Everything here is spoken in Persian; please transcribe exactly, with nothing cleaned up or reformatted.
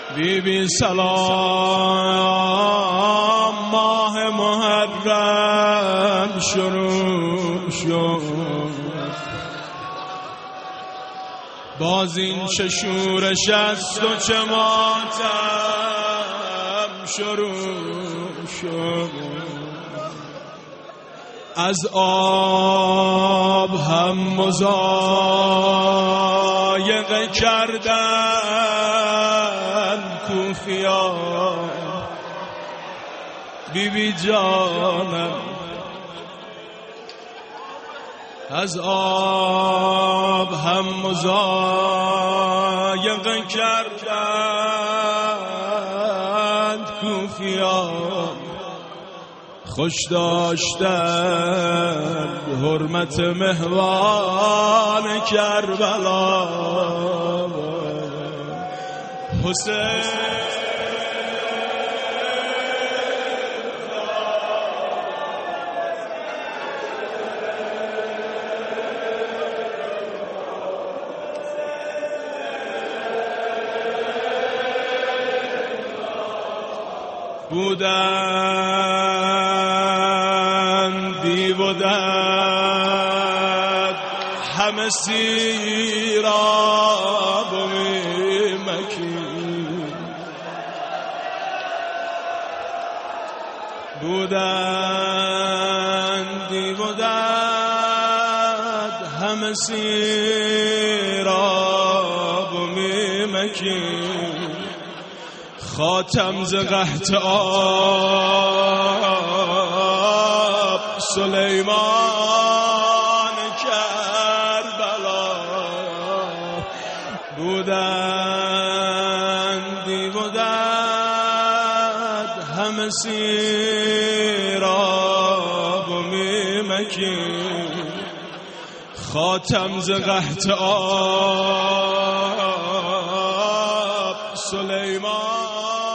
بی بی سلام ماه محرم شروع شد، باز این چه شورش است و چه ماتم شروع شد. از آب هم مضایقه کردن کوفیان، بی بی جانم از آب هم مضایقه کردن کوفیان، خوش داشتن حرمت مهوان کربلا. حسین بودن بی بودن همه سیراب و مکی، بودن بی بودن همه سیراب و مکی، خاتم ز قحط آب سلیمان کربلا. بودندی بودند همه سیراب و میمکی، خاتم ز قحط آب سلیمان